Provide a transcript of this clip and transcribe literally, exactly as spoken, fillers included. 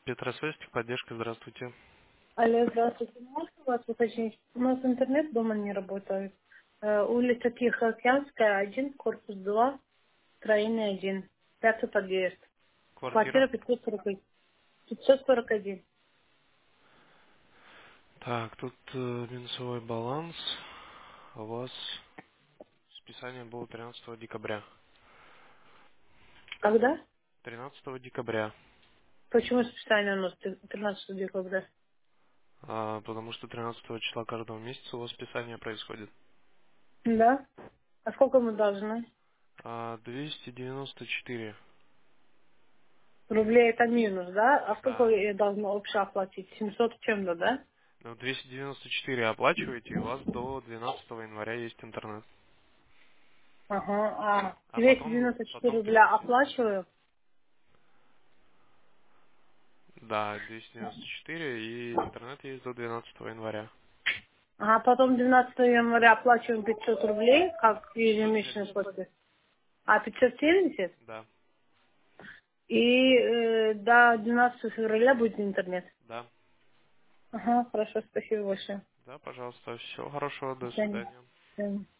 Петросвязь, техподдержка, здравствуйте. Алло, здравствуйте. Можно вас уточнить? У нас интернет дома не работает. Э, улица Тихоокеанская, один, корпус два, строение один, пятый подъезд. Квартира. Квартира пятьсот сорок один. пятьсот сорок один. Так, тут э, минусовой баланс. У вас списание было тринадцатого декабря. Когда? тринадцатого декабря. Почему специально у нас тринадцатого декабря? А, потому что тринадцатого числа каждого месяца у вас списание происходит. Да? А сколько мы должны? А, двести девяносто четыре. Рублей это минус, да? А сколько Да. я должна общее оплатить? семьсот чем-то, да? Ну, двести девяносто четыре оплачиваете, и у вас до двенадцатого января есть интернет. Ага, а А двести потом, девяносто четыре потом рубля пятьдесят. оплачиваю? Да, двести девяносто четыре, и интернет есть до двенадцатого января. А потом двенадцатого января оплачиваем пятьсот рублей, как пятьсот ежемесячный семьдесят. платеж. А пятьсот семьдесят? Да, И э, до двенадцатого февраля будет интернет. да. Ага, хорошо, спасибо большое. Да, пожалуйста. Всего хорошего. До До свидания. свидания. До свидания.